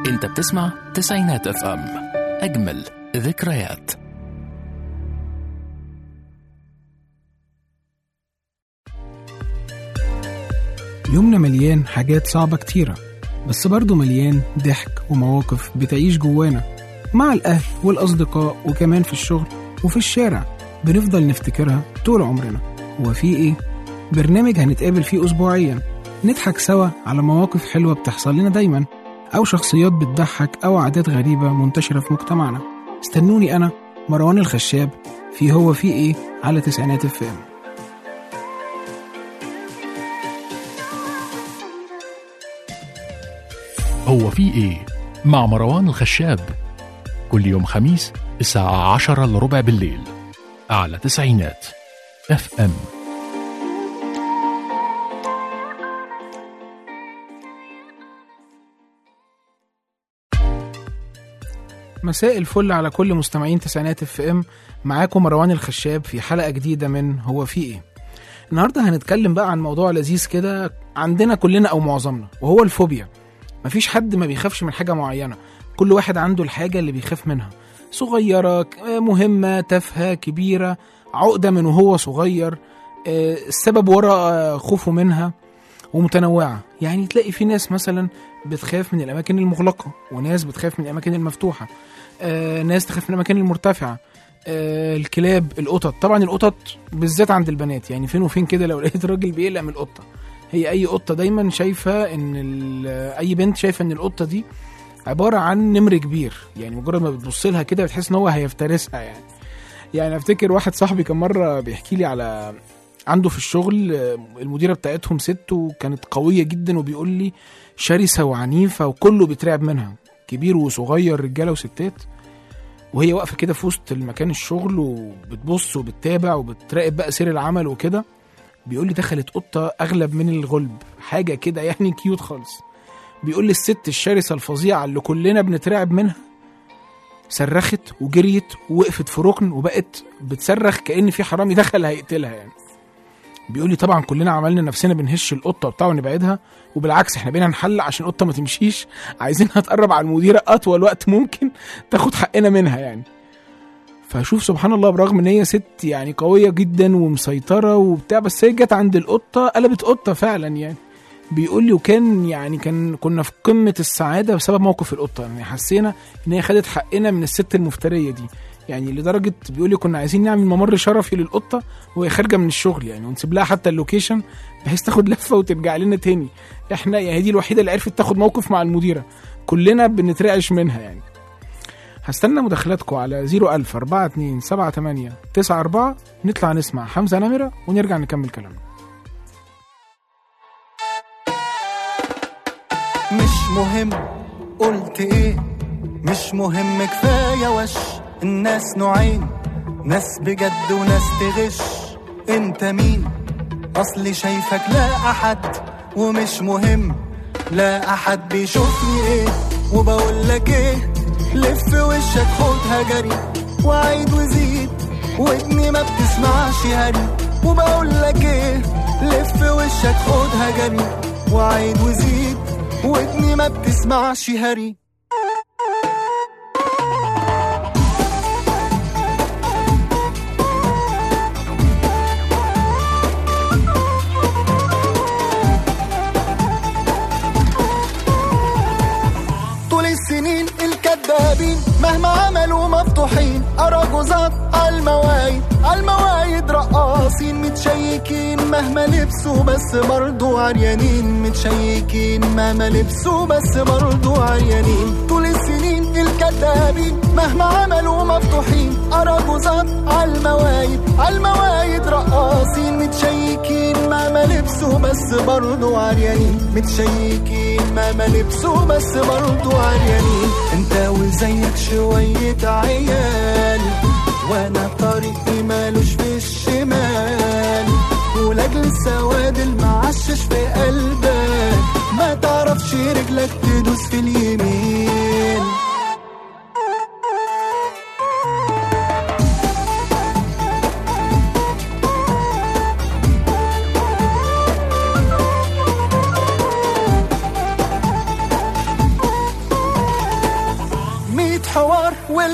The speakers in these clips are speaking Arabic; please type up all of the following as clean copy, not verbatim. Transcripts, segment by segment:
انت بتسمع تسعينات اف ام، اجمل ذكريات. يومنا مليان حاجات صعبة كتيرة، بس برضو مليان ضحك ومواقف بتعيش جوانا مع الأهل والأصدقاء، وكمان في الشغل وفي الشارع بنفضل نفتكرها طول عمرنا. وفي إيه؟ برنامج هنتقابل فيه أسبوعيا نضحك سوا على مواقف حلوة بتحصل لنا دايما، أو شخصيات بتضحك، أو عادات غريبة منتشرة في مجتمعنا. استنوني أنا مروان الخشاب في هو في إيه على تسعينات اف ام. هو في ايه مع مروان الخشاب، كل يوم خميس الساعة 10:15 بالليل على تسعينات اف ام. مساء الفل على كل مستمعين تسعينات اف ام. معاكم مروان الخشاب في حلقة جديدة من هو في ايه. النهاردة هنتكلم بقى عن موضوع لذيذ كده عندنا كلنا او معظمنا، وهو الفوبيا. مفيش حد ما بيخافش من حاجة معينة، كل واحد عنده الحاجة اللي بيخاف منها، صغيرة، مهمة، تافهة، كبيرة، عقدة من وهو صغير، السبب وراء خوفه منها، ومتنوعة. يعني تلاقي في ناس مثلا بتخاف من الأماكن المغلقة، وناس بتخاف من الأماكن المفتوحة، ناس تخاف من الأماكن المرتفعة، الكلاب، القطط. طبعا القطط بالذات عند البنات، يعني فين وفين كده لو لقيت راجل بيقلق من القطة. هي أي قطة دايما شايفة إن أي بنت شايفة إن القطة دي عبارة عن نمر كبير، يعني مجرد ما بتبص لها كده بتحس إن هو هيفترسها. يعني أفتكر واحد صاحبي كان مرة بيحكي لي على عنده في الشغل المديرة بتاعتهم ست، وكانت قوية جدا، وبيقول لي شرسة وعنيفة وكله بيترعب منها، كبير وصغير، رجالة وستات. وهي واقفة كده في وسط المكان الشغل وبتبص وبتتابع وبتراقب بقى سير العمل وكده. بيقول لي دخلت قطة أغلب من الغلب، حاجة كده يعني كيوت خالص. بيقول لي الست الشرسة الفظيعة اللي كلنا بنترعب منها صرخت وجريت ووقفت في ركن وبقت بتصرخ كأن في حرامي دخل هيقتلها يعني. بيقول لي طبعا كلنا عملنا نفسنا بنهش القطة بتاعه ونبعدها، وبالعكس احنا بقينا نحلق عشان القطة ما تمشيش، عايزينها تقرب على المديرة أطول وقت ممكن تاخد حقنا منها يعني. فشوف سبحان الله، برغم ان هي ست يعني قوية جدا ومسيطرة وبتاع، بس هي جت عند القطة قلبت قطة فعلا يعني. بيقول لي وكان يعني كنا في قمة السعادة بسبب موقف القطة، يعني حسينا ان هي خدت حقنا من الست المفترية دي، يعني لدرجة بيقول لي كنا عايزين نعمل ممر شرفي للقطة وهي خارجة من الشغل يعني، ونسيب لها حتى اللوكيشن بحيث تاخد لفة وترجع لنا تاني. احنا يعني دي الوحيدة اللي عرفت تاخد موقف مع المديرة، كلنا بنترعش منها يعني. هستنى مداخلاتكم على 010427894. نطلع نسمع حمزة نمرة ونرجع نكمل كلامنا. مش مهم قلت ايه، مش مهم، كفاية وش. الناس نوعين، ناس بجد وناس تغش. انت مين؟ اصلي شايفك لا احد، ومش مهم لا احد بيشوفني ايه. وبقول لك ايه، لف وشك خدها جري، وعيد وزيد ودني ما بتسمعش هري. وبقول لك ايه، لف وشك خدها جري، وعيد وزيد ودني ما بتسمعش هري. طول السنين الكدابين مهما عملوا مفتوحين، أراجوزات عالموايد رقاصين متشيكين مهما لبسوا بس برضو عريانين، متشيكين مهما لبسوا بس برضو عريانين. طول السنين الكدابين مهما عملوا مفتوحين، أراجوزات عالموايد رقاصين متشيكين مهما لبسوا بس برضو عريانين، متشيكين مهما لبسوا بس برضو عريانين. انت وزيك شوية عيال، وانا طريقي مالوش في الشمال، ولاجل السواد المعشش في قلبك ما تعرفش رجلك تدوس في اليمين.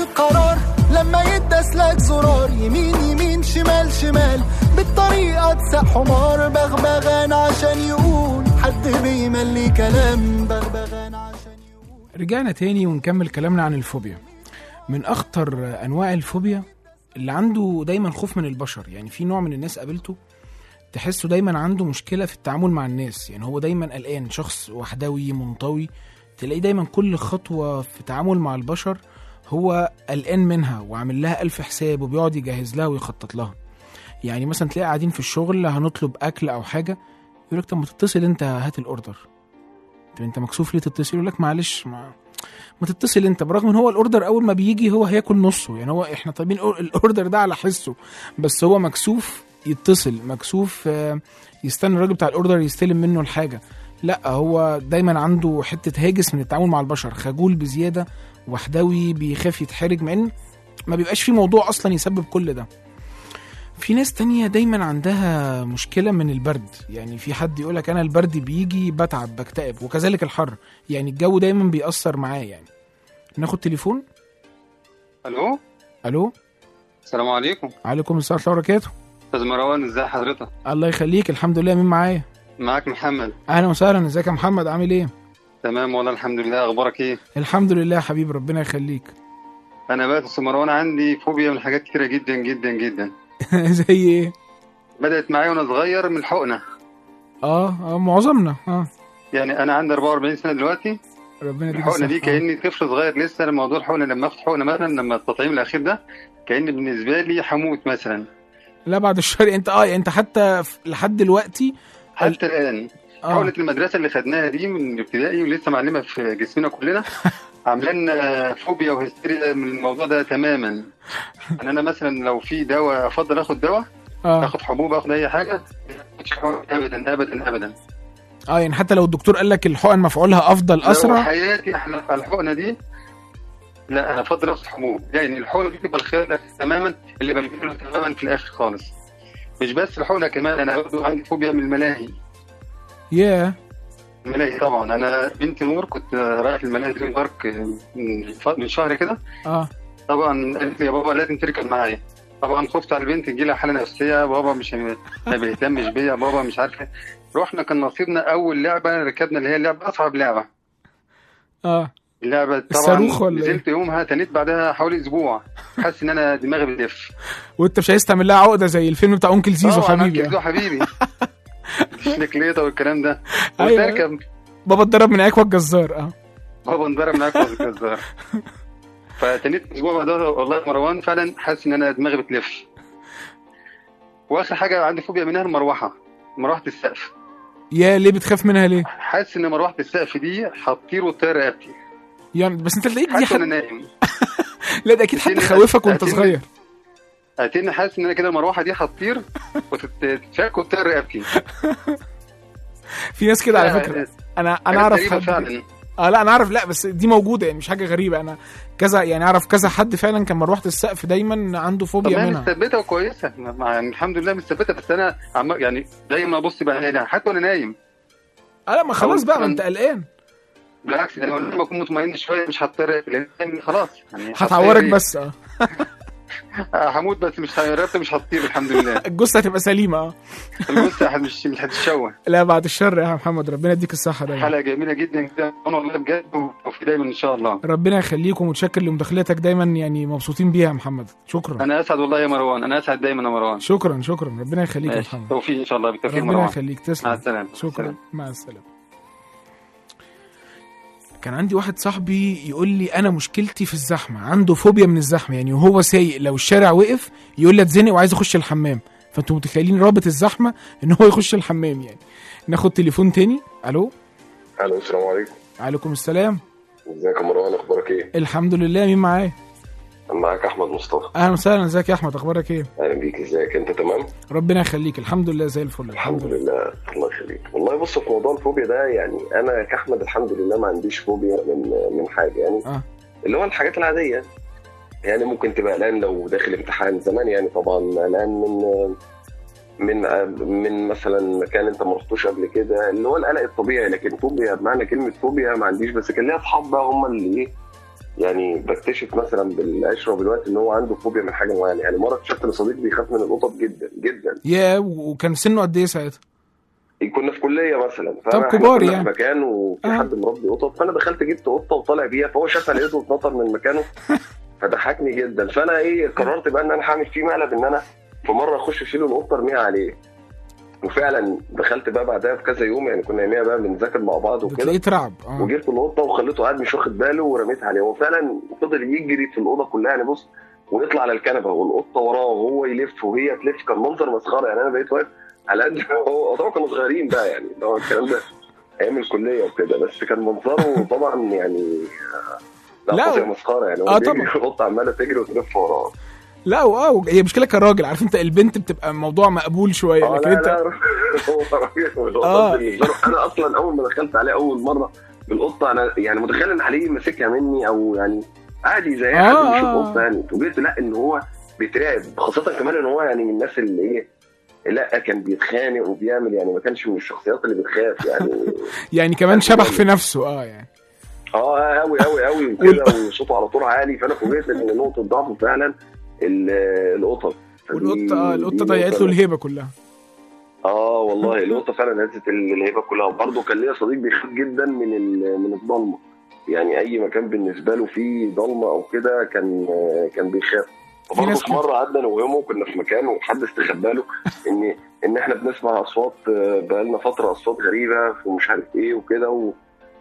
القرار لما يدسلك زرار، يمين يمين شمال شمال بالطريقة تسق حمار، بغبغان عشان يقول حد بيملي كلام، بغبغان عشان يقول. رجعنا تاني ونكمل كلامنا عن الفوبيا. من أخطر أنواع الفوبيا اللي عنده دايما خوف من البشر. يعني في نوع من الناس قابلته تحسه دايما عنده مشكلة في التعامل مع الناس، يعني هو دايما قلقان، شخص وحدوي منطوي، تلاقيه دايما كل خطوة في تعامل مع البشر هو قلقان منها وعامل لها 1000 حساب وبيقعد يجهز لها ويخطط لها. يعني مثلا تلاقي قاعدين في الشغل هنطلب أكل أو حاجة، يقولك طب ما تتصل انت هات الأوردر. طب انت مكسوف ليه تتصل؟ يقولك معلش ما تتصل انت، برغم ان هو الاوردر اول ما بيجي هو هياكل نصه. يعني هو احنا طالبين الاوردر ده على حسه، بس هو مكسوف يتصل، مكسوف يستنى الراجل بتاع الاوردر يستلم منه الحاجه. لا، هو دايما عنده حته هاجس من التعامل مع البشر، خجول بزياده، وحدوي، بيخاف يتحرج، مع ان ما بيبقاش في موضوع اصلا يسبب كل ده. في ناس تانية دايما عندها مشكلة من البرد. يعني في حد يقولك أنا البرد بيجي بتعب بكتئب، وكذلك الحر، يعني الجو دايما بيأثر معاه. يعني ناخد تليفون. ألو السلام عليكم. عليكم السلام ورحمة الله وبركاته. أستاذ مروان، إزاي حضرتك؟ الله يخليك، الحمد لله. مين معايا؟ معاك محمد. أهلا وسهلا، ازيك يا محمد، عامل إيه؟ تمام والله الحمد لله، أخبارك إيه؟ الحمد لله يا حبيبي، ربنا يخليك. أنا بقى أستاذ مروان عندي فوبيا من حاجات كتيرة جدا جدا جدا. زي إيه؟ بدأت معايا وأنا صغير من الحقنة. معظمنا. يعني أنا عندي 44 سنة دلوقتي. ربنا يديك الحقنة دي الصحة. كأني طفل صغير لسه. الموضوع الحقنة لما أخد حقنة مثلا، لما التطعيم الأخير ده كأن بالنسبة لي حموت مثلا. لا بعد الشر أنت حتى لحد دلوقتي حتى الآن حقنة المدرسة اللي خدناها دي من الابتدائي ولسه معلمة في جسمنا كلنا، عاملين فوبيا وهستيريا من الموضوع ده تماما. يعني أنا مثلا لو في دواء أفضل أخد دواء، أخد حبوب، أخد أي حاجة، أبدا أبدا أبدا. يعني حتى لو الدكتور قال لك الحقن مفعولها أفضل أسرع، لو حياتي احنا على الحقنة دي لا، أنا أفضل أخد حبوب. يعني الحقنة دي تبقى الخيار تماما اللي بنقوله تماما في الآخر خالص. مش بس الحقنة، كمان أنا برضه عندي فوبيا من الملاهي. الملاهي طبعا. أنا بنتي نور كنت رايح الملاهي دريم بارك من شهر كده. طبعا قالت لي يا بابا لازم تركب معايا. طبعا خفت على البنت تجي لها حالة نفسية، بابا مش ما بيهتمش بيا، بابا مش عارفة. رحنا كان نصيبنا أول لعبة ركبنا، اللي هي اللعبة أصعب لعبة. اللعبة طبعا نزلت يومها، تنيت بعدها حوالي أسبوع، حاسس إن أنا دماغي بتلف. وأنت مش عايز تعمل لها عقدة زي الفيلم بتاع أنكل زيزو حبيبي؟ أنكل حبيبي الشنكليطة والكلام ده. أيوة. بابا اتضرب من عكوة الجزار. بابا اتضرب من عكوة الجزار. فتنيت أسبوع بعدها والله مروان فعلا حاسس إن أنا دماغي بتلف. وآخر حاجة عندي فوبيا منها المروحة، مروحة السقف. ليه بتخاف منها ليه؟ حاسس إن مروحة السقف دي هتطير وتطير رقبتي. يعني بس انت تلاقيك دي انا نايم. لا ده اكيد حد خوفك وانت صغير. اتني حاسس ان انا كده المروحه دي هتطير وتتفك وتطير رقبتي. في ناس كده على فكره. انا اعرف فعلا. لا انا اعرف، لا بس دي موجوده، يعني مش حاجه غريبه. انا كذا يعني اعرف كذا حد فعلا كان مروحه السقف دايما عنده فوبيا منها. مثبته وكويسه يعني الحمد لله مثبته، بس انا يعني دايما ابص بقى حتى وانا نايم. لا ما خلاص بقى، ما انت قلقان. بالعكس انا لما اكون مطمئن شويه مش هضطر، لان خلاص يعني هتعورك بس. هموت بس مش هيربط، مش هطير الحمد لله. الجثه هتبقى سليمه. الجثه مش هتتشوه. لا بعد الشر يا محمد، ربنا يديك الصحه دايما. حلقه جميله جدا جدا والله بجد، وفي دايما ان شاء الله. ربنا يخليكم ومتشكر لمداخلتك دايما، يعني مبسوطين بيها يا محمد. شكرا. انا اسعد والله يا مروان، انا اسعد دايما يا مروان. شكرا ربنا يخليك يا محمد. توفيق ان شاء الله. بالتوفيق ربنا يخليك، تسلم. مع السلامه. شكرا. مع السلامه. كان عندي واحد صاحبي يقول لي انا مشكلتي في الزحمه، عنده فوبيا من الزحمه. يعني وهو سايق لو الشارع وقف يقول لي اتزنق وعايز اخش الحمام. فانتوا متخيلين رابط الزحمه ان هو يخش الحمام يعني. ناخد تليفون تاني. الو السلام عليكم. وعليكم السلام. ازيك يا مروان، اخبارك ايه؟ الحمد لله. مين معايا؟ معاك احمد مصطفى. اهلا وسهلا. ازيك يا احمد، اخبارك ايه؟ اهلا بيك. ازيك انت؟ تمام ربنا يخليك، الحمد لله زي الفل. الحمد لله. الله يخليك. والله بص، في موضوع الفوبيا ده يعني انا كاحمد الحمد لله ما عنديش فوبيا من حاجه يعني. اللي هو الحاجات العاديه يعني. ممكن تبقى قلقان لو داخل امتحان زمان، يعني طبعا قلقان من مثلا مكان انت ما رحتوش قبل كده، اللي هو القلق الطبيعي. لكن فوبيا بمعنى كلمه فوبيا ما عنديش. بس كان ليا اصحاب بقى هم اللي يعني بكتشف مثلا بالعشره بالوقت ان هو عنده فوبيا من حاجه معينه. يعني مره اكتشفت ان صديقي بيخاف من القطط جدا جدا. وكان سنه قد ايه ساعتها؟ كنا في كليه مثلا، طب كبار يعني، في مكان وفي حد مربي قطط، فانا دخلت جبت قطه وطالع بيها، فهو شافها لقيته اتنطر من مكانه فضحكني جدا. فانا قررت بقى ان انا هعمل فيه مقلب، ان انا في مره اخش اشيل القطه ارميها عليه. وفعلا دخلت بقى بعدها بكذا يوم، يعني كنا يوميا بقى بنذاكر مع بعض وكده، لقيت رعب وجبت القطه وخليته قاعد مش واخد باله ورميتها عليه. هو فعلا فضل يجري في الاوضه كلها، يعني بص، ويطلع على الكنبه والقطه وراه وهو يلف وهي تلف. كان منظر مسخره يعني. انا بقيت واقف على قد هو طبعا كانوا صغيرين بقى، يعني طبعا الكلام ده ايام الكليه وكده، بس كان منظره طبعا يعني لا مسخره يعني. هو طبعا القطه عماله تجري وتلف وراه. لا هي مشكله كراجل، عارف انت البنت بتبقى الموضوع مقبول شويه، لكن انت هو راجل. انا اصلا اول ما دخلت عليه اول مره بالقطه، انا يعني متخيل ان عليه ماسكها مني او يعني عادي زي حد بيشوف قطه يعني. وجيت لا ان هو بيترعب، خاصه كمان ان هو يعني من الناس اللي لا كان بيتخانق وبيعمل، يعني ما كانش من الشخصيات اللي بتخاف يعني يعني كمان شبح في نفسه يعني قوي قوي قوي كده، وصوته على طول عالي. فانا فوجئت ان نقطه ضعفه فعلا القطط. القطه ضيعت له الهيبه كلها. والله القطه فعلا هزت الهيبه كلها. وبرضه كان ليا صديق بيخاف جدا من الضلمه، يعني اي مكان بالنسبه له فيه ضلمه او كده كان بيخاف. وبرضه في مره قعدنا انا وهو كنا في مكان وحد استخبى له ان احنا بنسمع اصوات بقالنا فتره، اصوات غريبه ومش عارف ايه وكده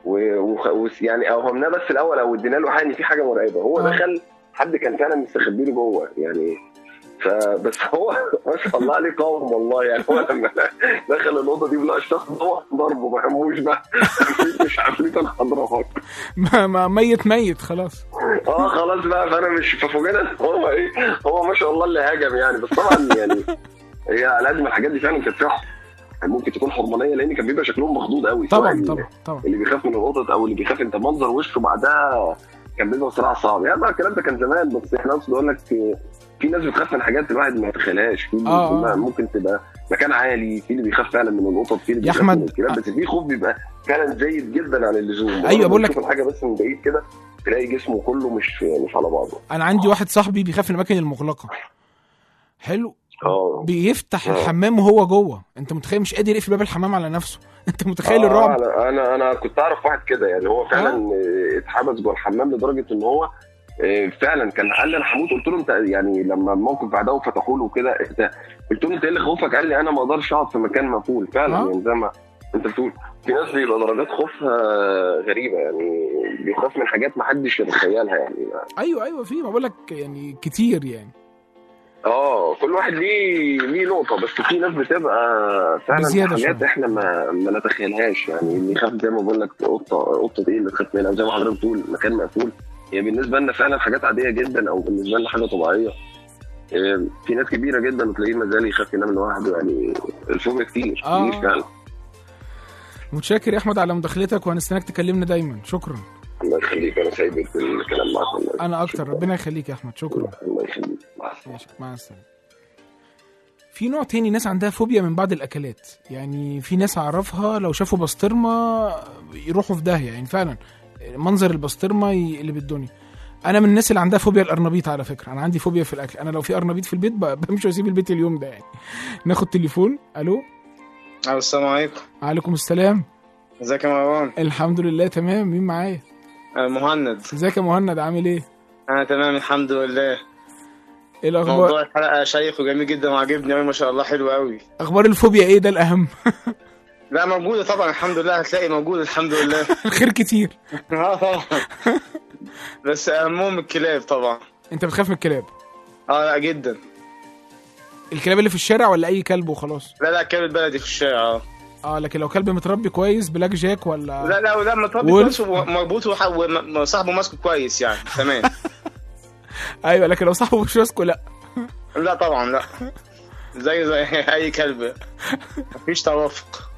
يعني اوهمناه بس الاول او ادينا له حاجه في حاجه مرعبه. هو دخل حد كان فعلا مستخبي له جوه يعني. فبس هو ما شاء الله عليه قوم والله. يعني هو لما دخل الاوضه دي بلا الشخص هو ضربه ما هموش بقى مش عفريت انا هضربك ما ميت خلاص. خلاص بقى. فانا مش ففوجئنا هو ما شاء الله اللي هاجم يعني. بس طبعا يعني هي على قد ما الحاجات دي فعلا كانت فيها ممكن تكون حرمانيه، لان كان بيبقى شكلهم مخضوض قوي. طبعا اللي بيخاف من القطط او اللي بيخاف انت منظر وشه بعدها كان بيبقى صراحه صعب يعني. الكلام ده كان زمان، بس احنا اقصد اقول لك في ناس بتخاف من حاجات الواحد ما يتخيلهاش. في ممكن تبقى مكان عالي، في اللي بيخاف فعلا من القطط، في اللي بيخاف من الكلاب، بس في خوف بيبقى فعلا زايد جدا عن اللزوم. ايوه بقول لك الحاجه بس من بعيد كده تلاقي جسمه كله مش على بعضه. انا عندي واحد صاحبي بيخاف من الاماكن المغلقه. حلو. بيفتح الحمام وهو جوه، انت متخيل مش قادر يقفل باب الحمام على نفسه. انت متخيل الرعب؟ انا كنت اعرف واحد كده يعني. هو فعلا اتحبس جوه الحمام لدرجه ان هو فعلا كان قال لي انا هموت. قلت له انت يعني لما الموقف بعدها وفتحوا له كده قلت له انت ايه اللي خوفك؟ قال لي انا ما اقدرش اقعد في مكان مقفول. فعلا يعني زي ما انت بتقول في ناس بيبقى درجات خوفها غريبه يعني، بيخاف من حاجات ما حدش يتخيلها يعني. ايوه في ما بقول لك يعني كتير يعني. كل واحد ليه نقطه، بس في ناس بتبقى فعلا حاجات احنا ما نتخيلهاش يعني. اللي يخاف زي ما بقول لك قطه ايه اللي تخاف منها، زي ما حضرتك بتقول مكان مقفول. يعني بالنسبه لنا فعلا حاجات عاديه جدا، او بالنسبه لنا حاجه طبيعيه. في ناس كبيره جدا وتلاقيه ما زال يخاف ينام لوحده يعني. الفوبيا كتير فعلا. متشكر يا احمد على مداخلتك، وهنستناك تكلمنا دايما. شكرا. الله يخليك، انا سعيد بالكلام معاك. انا اكتر. ربنا يخليك يا احمد. شكرا. الله يخليك. مع السلامه. في نوع تاني ناس عندها فوبيا من بعض الاكلات. يعني في ناس اعرفها لو شافوا بسطرمه يروحوا في داهيه يعني. فعلا منظر البسطرمه يقلب الدنيا. انا من الناس اللي عندها فوبيا الارنبيط على فكره. انا عندي فوبيا في الاكل. انا لو في ارنبيط في البيت بمشي واسيب البيت اليوم ده يعني. ناخد تليفون. الو. السلام عليكم. وعليكم السلام. ازيك يا مروان؟ الحمد لله تمام. مين معايا؟ مهند. ازيك يا مهند؟ عامل ايه؟ انا تمام الحمد لله. ايه الاخبار؟ موضوع الحلقه شيق وجميل جدا وعجبني قوي ما شاء الله. حلو قوي. اخبار الفوبيا ايه؟ ده الاهم. لا موجوده طبعا الحمد لله. هتلاقي موجود الحمد لله. الخير كتير. طبعا. بس اهمهم الكلاب طبعا. انت بتخاف من الكلاب؟ لا جدا. الكلاب اللي في الشارع ولا اي كلب وخلاص؟ لا الكلب البلدي في الشارع. لكن لو كلب متربي كويس بلاك جاك ولا لا متربي كويس ومربوط وصاحبه ماسكه كويس يعني تمام. ايوه لكن لو صاحبه مش ماسكه لا طبعا لا. زي اي كلب مفيش توافق.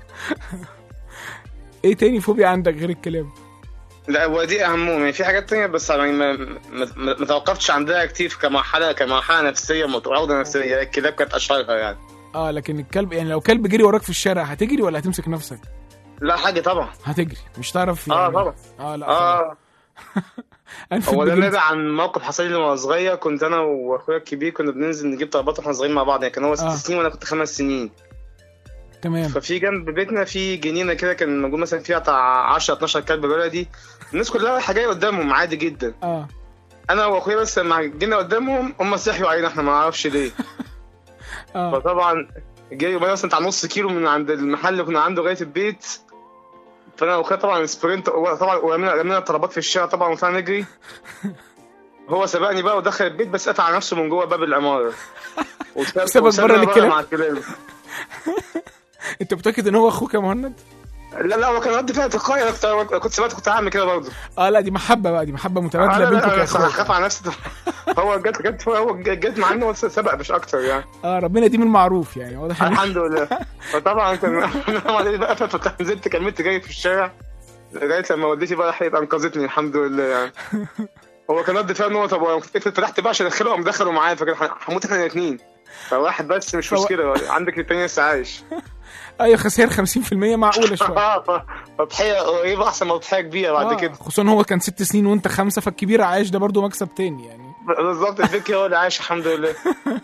ايه تاني فوبيا عندك غير الكلاب؟ لا ودي اهمهم يعني. في حاجات تانية بس يعني ما توقفتش عندها كتير كمرحله نفسيه عقده نفسيه. الكلاب كانت اشهرها يعني. لكن الكلب يعني لو كلب جري وراك في الشارع هتجري ولا هتمسك نفسك؟ لا حاجه طبعا هتجري. مش تعرف يعني. طبعا. لا هو ده نابع عن موقف حصل لي وانا صغير. كنت انا واخويا الكبير كنا بننزل نجيب طلبات واحنا صغيرين مع بعض، يعني كان هو 6 سنين وانا كنت 5 سنين. تمام. ففي جنب بيتنا في جنينه كده كان موجود مثلا فيها بتاع 10 12 كلب بلدي، الناس كلها رايحه جايه قدامهم عادي جدا. انا واخويا بس لما جينا قدامهم هم صحيوا علينا احنا ما نعرفش ليه. فطبعا جاي مثلا بتاع نص كيلو من عند المحل اللي كنا عنده لغايه البيت، فانا واخويا طبعا سبرنت طبعا ورمينا الطلبات في الشارع طبعا وطلعنا نجري. هو سبقني بقى ودخل البيت بس قطع على نفسه من جوه باب العماره وسابك بره الكلام. انت متاكد ان هو اخوك يا مهند؟ لا هو كان رد فعل تلقائي. كنت سمعت كنت هعمل كده برضه. لا دي محبه بقى، دي محبه متبادله بينكم يا اخويا. خاف على نفسي. هو جت مع انه سبق مش اكتر يعني. ربنا دي من المعروف يعني واضح. الحمد لله. فطبعا كان بقى نزلت كملت جاي في الشارع لغايه لما والدتي بقى راحت انقذتني الحمد لله يعني. هو كان رد فعل ان هو طب انت فتحت بقى عشان ادخلهم دخلوا معايا فكده هنموت احنا الاثنين، فواحد بس مش مشكله عندك الثاني لسه عايش. ايوه خسائر 50% معقوله شويه. تضحيه قريبه احسن من تضحيه كبيره بعد كده، خصوصا هو كان 6 سنين وانت 5، فالكبير عايش ده برضو مكسب تاني يعني. بالظبط الفكره هو اللي عايش الحمد لله.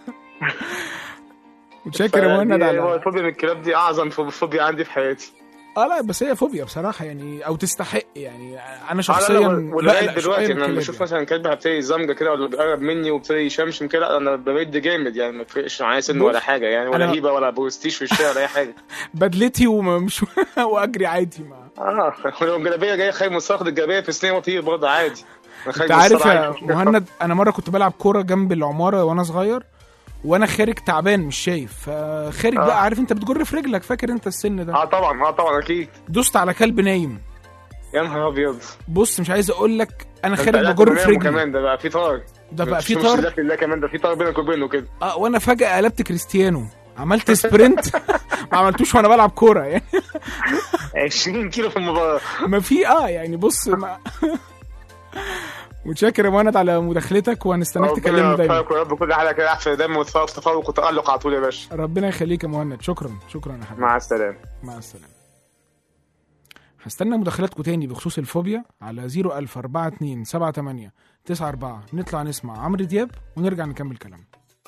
متشكر يا مهند على الفوبيا من الكلاب دي اعظم فوبيا عندي في حياتي. لا بس هي فوبيا بصراحه يعني او تستحق يعني. انا شخصيا ولغايه دلوقتي لما بشوف مثلا كلب هبتدي زمجه كده ولا بيقرب مني وبتدي يشمشم كده انا برد جامد يعني، ما فرقش معايا سن ولا حاجه يعني، ولا هيبه ولا بوستيش في الشارع ولا اي حاجه. بدلتي ومش واجري عادي ولو الجلابيه جايه خايف من صاخد الجلابيه في سنين وطير برضه عادي. انت عارف يا مهند انا مره كنت بلعب كوره جنب العماره وانا صغير وانا خارج تعبان مش شايف، فخارج بقى عارف انت بتجر في رجلك، فاكر انت السن ده؟ طبعا اكيد. دوست على كلب نايم. يا نهار ابيض. بص مش عايز اقول لك انا خارج بجر في رجلي كمان. ده بقى في طار، لا كمان ده في طار بينك وبينه كده. وانا فجاه قلبت كريستيانو عملت سبرنت ما عملتوش وانا بلعب كوره يعني 20 كيلو في المباراه ما في يعني بص متشكر يا مهند على مداخلتك وهنستناك تكلمنا دايما. يا رب كل حاجه كده احسن دايما وتفوق وتألق على طول يا باشا. ربنا يخليك يا مهند. شكرا يا حبيبي. مع السلامه. هستنى مداخلاتكم تاني بخصوص الفوبيا على 010427894. نطلع نسمع عمرو دياب ونرجع نكمل كلام.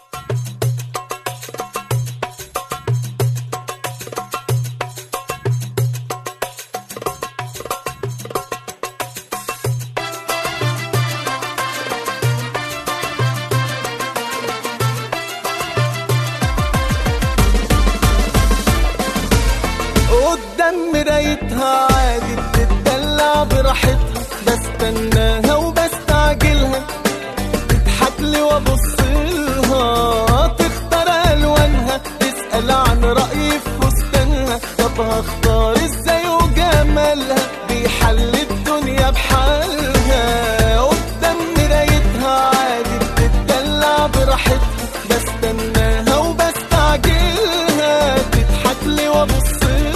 مرايتها عادي بتدلع براحتها، بستناها وبستعجلها تضحك لي وابص لها، تختار الوانها تسأل عن رأيي في فستانها، طب هختار ازاي وجمالها بيحل الدنيا بحالها. قدام مرايتها عادي بتدلع براحتها، بستناها وبستعجلها تضحك لي وابص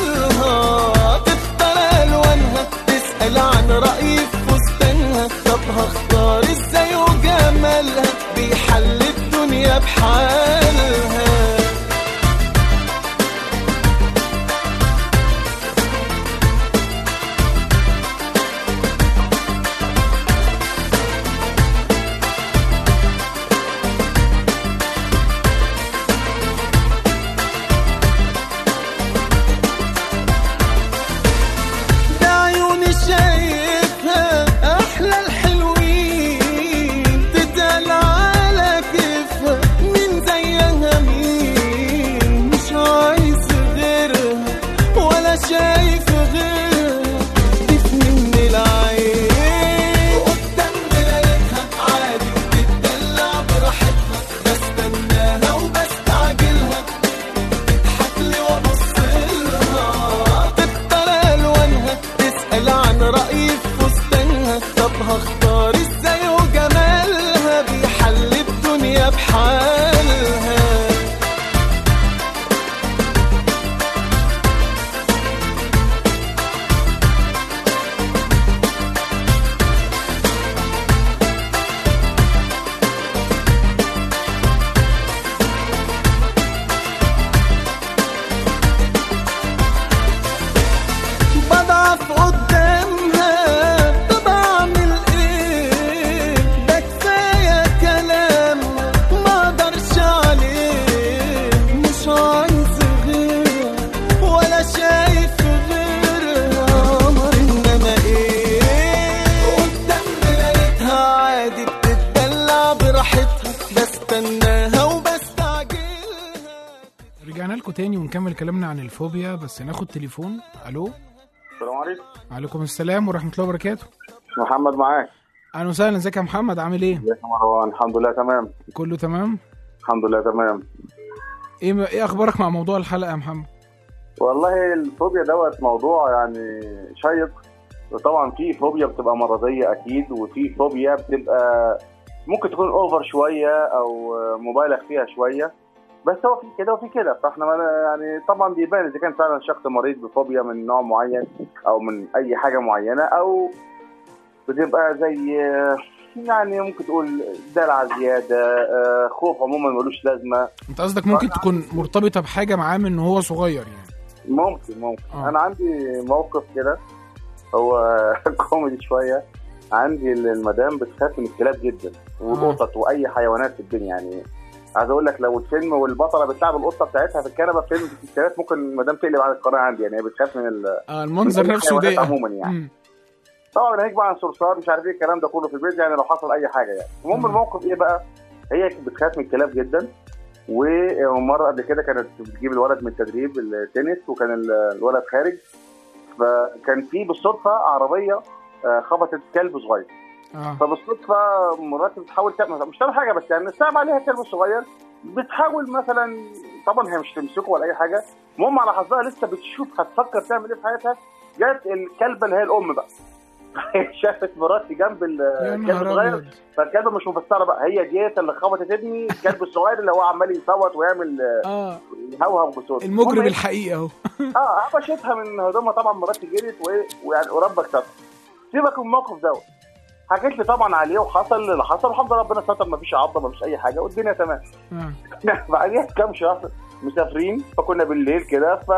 عن رأيي في فستانها، طب هختار ازاي وجمالها بيحل الدنيا بحالها. تاني ونكمل كلامنا عن الفوبيا، بس ناخد تليفون. الو. السلام عليكم. وعليكم السلام ورحمه الله وبركاته. محمد معاك. اهلا وسهلا. ازيك يا محمد؟ عامل ايه؟ ازيك يا مروان؟ الحمد لله تمام. كله تمام الحمد لله تمام. ايه اخبارك مع موضوع الحلقه يا محمد؟ والله الفوبيا دوت موضوع يعني شيق. طبعا في فوبيا بتبقى مرضيه اكيد، وفي فوبيا بتبقى ممكن تكون اوفر شويه او مبالغ فيها شويه، بس هو في كده وفي كده. فاحنا يعني طبعا بيبان اذا كان فعلا شخص مريض بفوبيا من نوع معين او من اي حاجه معينه، او بتبقى زي يعني ممكن تقول دلع زياده، خوف عموما ملوش لازمه. انت قصدك ممكن تكون مرتبطه بحاجه معاه من هو صغير يعني؟ ممكن. انا عندي موقف كده هو كوميدي شويه. عندي المدام بتخاف من الكلاب جدا والقطط واي حيوانات في الدنيا. يعني عايز اقول لك لو الفيلم والبطله بتلعب القطه بتاعتها في الكنبه في فيلم في الثلاث ممكن المدام تقلب على القناه عندي. يعني هي بتخاف من المنظر نفسه ده عموما يعني. طبعا هيك بقى عن صرصار مش عارف ايه الكلام ده كله في البيت، يعني لو حصل اي حاجه يعني. المهم الموقف ايه بقى، هي بتخاف من الكلاب جدا. ومره قبل كده كانت بتجيب الولد من تدريب التنس، وكان الولد خارج، فكان في بالصدفه عربيه خبطت كلب صغير. فبالصدفه مراتي بتحاول مش تعمل حاجه، بس يعني صعب عليها كلب صغير، بتحاول مثلا طبعا هي مش تمسكه ولا اي حاجه. المهم على حظها لسه بتشوف هتفكر تعمل ايه في حياتها، جت الكلبه اللي هي الام بقى شافت مراتي جنب الكلب الصغير، فالكلبه مش مفسره بقى، هي ديت اللي خبطت ابني الكلب الصغير اللي هو عمال يصوت ويعمل يهوهو بصوت. المجرم الحقيقي اهو. قفشتها من هدومها. طبعا مراتي جريت ويعني وربك ستر. سيبك من الموقف دوت. حكيت لي طبعا عليه وحصل اللي حصل، الحمد لله ربنا ستر، مفيش عضه مفيش اي حاجه والدنيا تمام. بعديها كام شهر مسافرين، فكنا بالليل كده، ف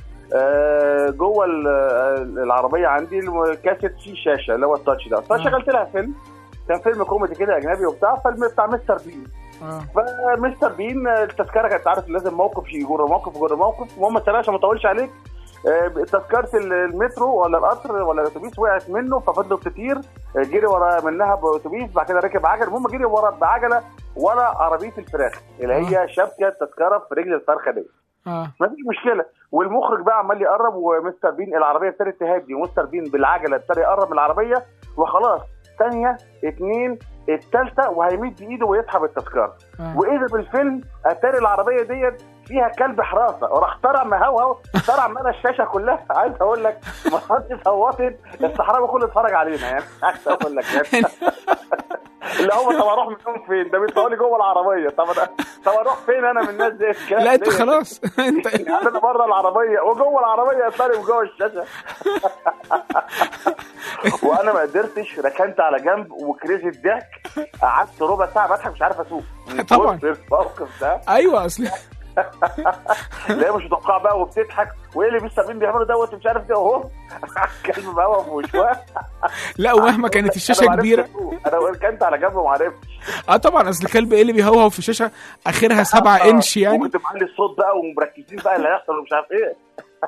جوه العربيه عندي كاسيت فيه شاشه اللي هو التاتش ده، فشغلت لها فيلم، كان فيلم كوميدي كده اجنبي وبتاع، فيلم بتاع مستر بين. فمستر بين التذكره كانت عارف لازم موقف يجر موقف يجر موقف. المهم عشان ما اطولش عليك، تذكره المترو ولا القطر ولا الاتوبيس وقعت منه، ففضلت تطير، جري ورا منها باتوبيس، بعد كده ركب عجل. المهم جري ورا بعجله ورا عربيه الفراخ اللي هي شبكه تذكره في رجل الفرخه دي. ما فيش مشكله. والمخرج بقى عمال يقرب، ومستر بين العربيه ابتدت تهدي، ومستر بين بالعجله ابتدى يقرب من العربيه، وخلاص ثانيه اتنين الثالثه وهيمد ايده ويسحب التذكره. واذا بالفيلم اتاري العربيه ديت فيها كلب حراسه، وراح طلع مهوهو، طلع مال الشاشه كلها. عايز اقول لك مراتي صوتت، الصحراوي كله اتفرج علينا يعني. عايز اقول لك يعني اللي هو طب اروح منهم فين؟ ده بيطلعوا لي جوه العربيه. طب اروح فين انا من الناس دي؟ لا انت خلاص انت انا بره العربيه وجوه العربيه اطلع جوه الشاشه. وانا ما قدرتش، ركنت على جنب وكريزي الضحك، قعدت ربع ساعه بضحك مش عارف اسوق طبعا الموقف ده. ايوه اصل لا مش متوقع بقى، وبتضحك وايه اللي بيستخدمين بيعملوا دوت مش عارف ده اهو. الكلب بقى وشويه. لا ومهما كانت الشاشه كبيره انا ركنت على جنب وما عرفتش. طبعا اصل الكلب ايه اللي بيهوهو في الشاشه اخرها 7 انش يعني. وكنت معلي الصوت بقى ومركزين بقى اللي هيحصل ومش عارف ايه.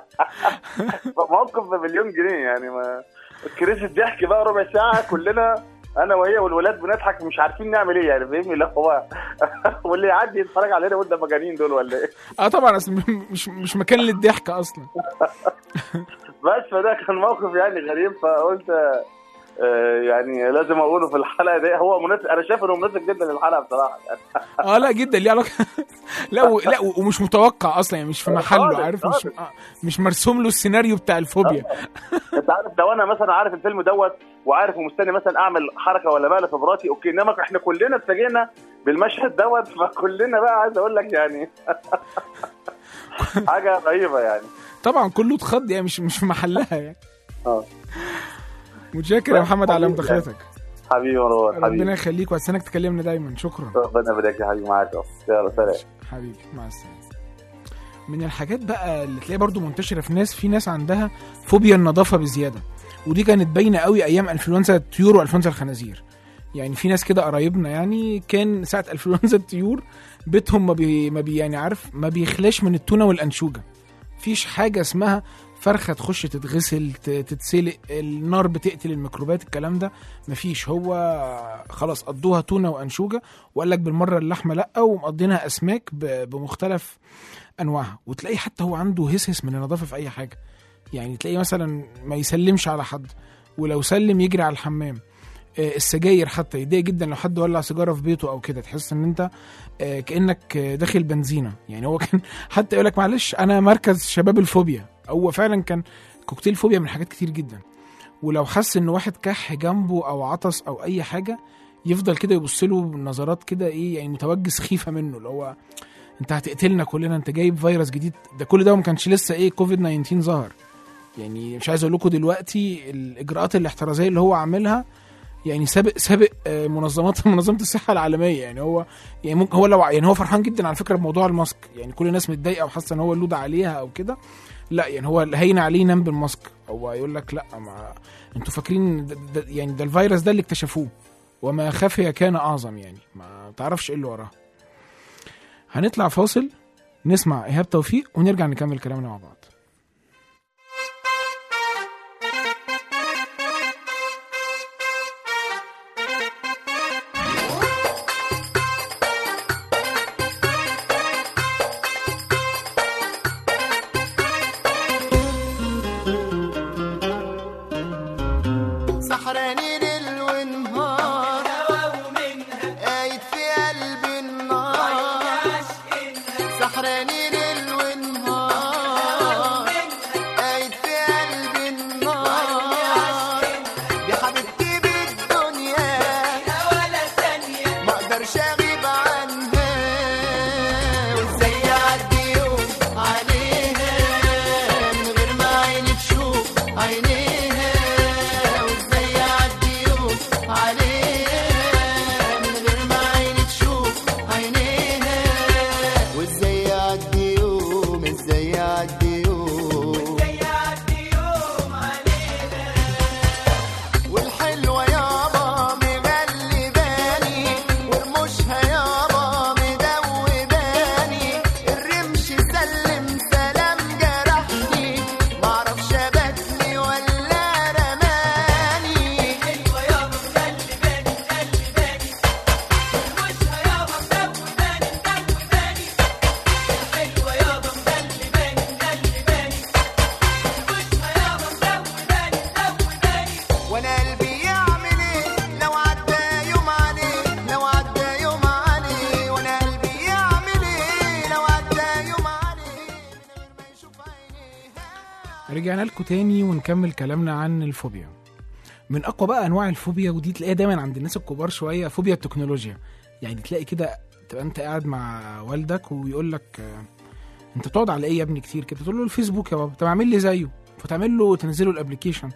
موقف بمليون جنيه يعني. ما كريس الضحك بقى ربع ساعه كلنا انا وهي والولاد بنضحك مش عارفين نعمل ايه يعني. فاهمني؟ لا هو واللي يعدي يتفرج علينا يقول ده مجانين دول ولا ايه. طبعا اصل مش مكان للضحك اصلا. بس فده كان موقف يعني غريب، فقلت يعني لازم اقوله في الحلقه دي. هو مناسب، انا شايف انه مناسب جدا للحلقه بصراحه يعني. لا جدا ليه علاقه. لا ومش متوقع اصلا يعني، مش في محله، عارف مش مرسوم له السيناريو بتاع الفوبيا. انت عارف لو انا مثلا عارف الفيلم دوت وعارف ومستني مثلا اعمل حركه ولا مقلب في مراتي اوكي، انما احنا كلنا اتفاجئنا بالمشهد دوت، فكلنا بقى عايز اقول لك يعني حاجه غريبه يعني. طبعا كله اتخض يعني، مش في محلها يعني. متشكر يا محمد على مداخلتك. حبيبي مروان، حبيبي ربنا يخليك واسنك تكلمنا دايما. شكرا. ربنا يبارك يا حبيبي. معاك يلا سلام حبيبي، مع السلامه. من الحاجات بقى اللي تلاقي برضو منتشره في ناس عندها فوبيا النظافه بزياده، ودي كانت باينه قوي ايام انفلونزا الطيور وانفلونزا الخنازير. يعني في ناس كده قرايبنا يعني كان ساعه انفلونزا الطيور بيتهم ما بي يعني عارف ما بيخلاش من التونه والانشوجه. فيش حاجه اسمها فرخه تخش تتغسل تتسلق، النار بتقتل الميكروبات، الكلام ده مفيش. هو خلاص قضوها تونه وانشوجه، وقال لك بالمره اللحمه لا، ومقضينها اسماك بمختلف انواعها. وتلاقي حتى هو عنده هسهس من النظافه في اي حاجه، يعني تلاقيه مثلا ما يسلمش على حد، ولو سلم يجري على الحمام. السجاير حتى يضايق جدا لو حد ولع سيجاره في بيته او كده، تحس ان انت كانك داخل بنزينه. يعني هو كان حتى يقول لك معلش انا مركز شباب الفوبيا، هو فعلا كان كوكتيل فوبيا من حاجات كتير جدا. ولو حس ان واحد كح جنبه او عطس او اي حاجه، يفضل كده يبص له بنظرات كده ايه يعني متوجه سخيفه منه، اللي هو انت هتقتلنا كلنا، انت جايب فيروس جديد. ده كل ده ما كانش لسه ايه كوفيد 19 ظهر. يعني مش عايز اقول لكم دلوقتي الاجراءات الاحترازيه اللي هو عاملها يعني سابق منظمه الصحه العالميه. يعني هو يعني ممكن هو لو يعني هو فرحان جدا على فكره بموضوع الماسك، يعني كل الناس متضايقه وحاسه ان هو اللود عليها او كده. لا يعني هو هين عليه ينام بالماسك. هو يقول لك لا، ما انتوا فاكرين يعني ده الفيروس ده اللي اكتشفوه، وما خفي كان اعظم، يعني ما تعرفش ايه اللي وراه. هنطلع فاصل نسمع إيهاب توفيق ونرجع نكمل كلامنا مع بعض. رجعنا لكم تاني ونكمل كلامنا عن الفوبيا. من اقوى بقى انواع الفوبيا، ودي تلاقيها دايما عند الناس الكبار شويه، فوبيا التكنولوجيا. يعني تلاقي كده تبقى انت قاعد مع والدك ويقول لك انت بتقعد على ايه يا ابني كتير كده، تقول له الفيسبوك يا بابا. طب اعمل لي زيه، فتعمل له تنزله الابلكيشن،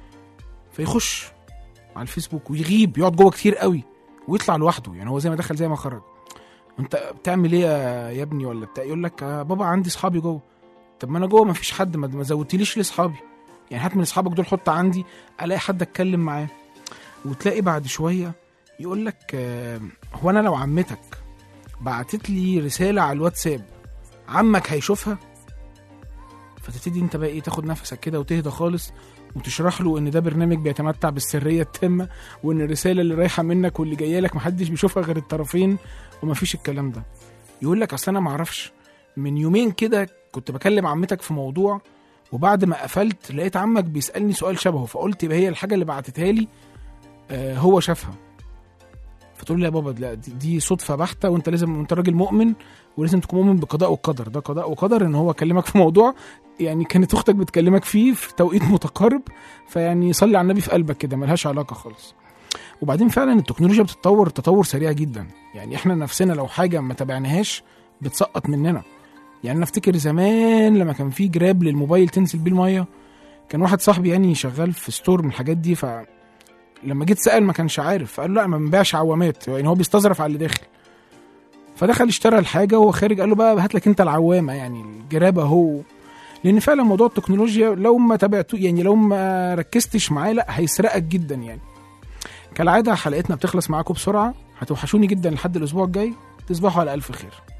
فيخش على الفيسبوك ويغيب، يقعد جوه كتير قوي ويطلع لوحده. يعني هو زي ما دخل زي ما خرج. انت بتعمل ايه يا ابني ولا بتاع؟ يقول لك بابا عندي اصحابي جوه. طب ما انا جوه ما فيش حد، ما زودتليش لاصحابي، يعني هات من اصحابك دول حط عندي الاقي حد اتكلم معاه. وتلاقي بعد شويه يقول لك هو انا لو عمتك بعتت لي رساله على الواتساب عمك هيشوفها؟ فتبتدي انت بقى ايه تاخد نفسك كده وتهدى خالص وتشرح له ان ده برنامج بيتمتع بالسريه التامه، وان الرساله اللي رايحه منك واللي جايه لك محدش بيشوفها غير الطرفين ومفيش الكلام ده. يقول لك اصل انا معرفش، من يومين كده كنت بكلم عمتك في موضوع، وبعد ما قفلت لقيت عمك بيسألني سؤال شبهه، فقلت يبقى هي الحاجة اللي بعتتها لي هو شافها. فتقول لي يا بابا لا دي صدفة بحتة، وانت لازم، انت راجل مؤمن ولازم تكون مؤمن بقضاء وقدر. ده قضاء وقدر ان هو كلمك في موضوع يعني كانت اختك بتكلمك فيه في توقيت متقارب، فيعني صلي على النبي في قلبك كده، ملهاش علاقة خالص. وبعدين فعلا التكنولوجيا بتتطور تطور سريع جدا. يعني احنا نفسنا لو حاجة ما تابعناهاش بتسقط مننا. يعني انا افتكر زمان لما كان في جراب للموبايل تنزل بيه الميه، كان واحد صاحبي يعني شغال في ستور من الحاجات دي، فلما جيت سأل ما كانش عارف، فقال له لا ما بنبيعش عوامات، يعني هو بيستظرف على اللي داخل. فدخل اشترى الحاجه وهو خارج قال له بقى هات لك انت العوامه، يعني الجراب اهو. لان فعلا موضوع التكنولوجيا لو ما تابعته، يعني لو ما ركزتش معاه لا هيسرقك جدا. يعني كالعاده حلقتنا بتخلص معاكم بسرعه، هتوحشوني جدا لحد الاسبوع الجاي، تصبحوا على الف خير.